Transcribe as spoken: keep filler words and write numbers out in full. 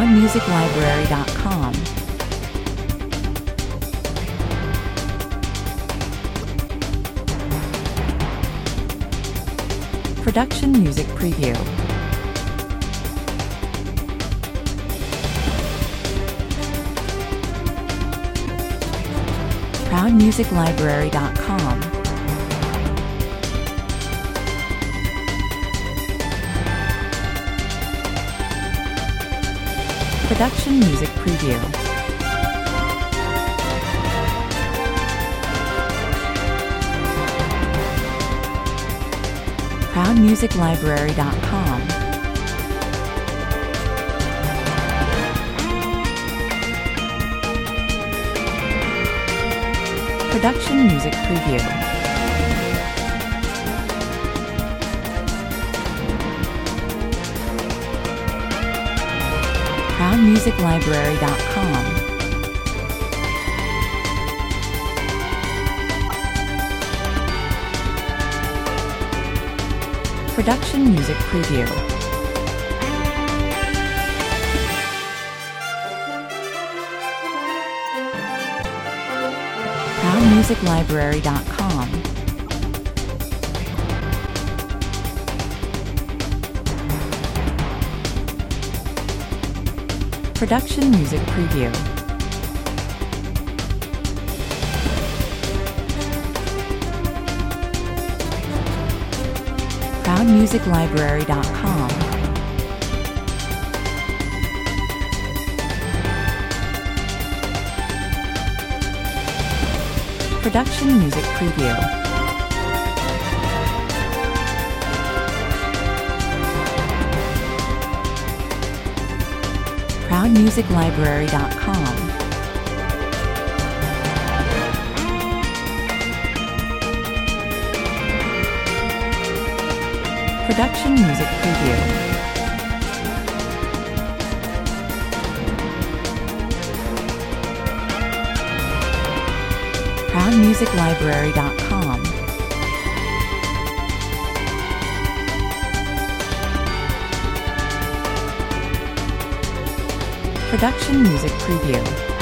proud music library dot com. Production Music Preview. proud music library dot com. Production Music Preview. proud music library dot com. Production Music Preview. proud music library dot com. Production Music Preview. proud music library dot com. Production Music Preview. proud music library dot com. Production Music Preview. proud music library dot com. Production Music Preview. proud music library dot com. Production Music Preview.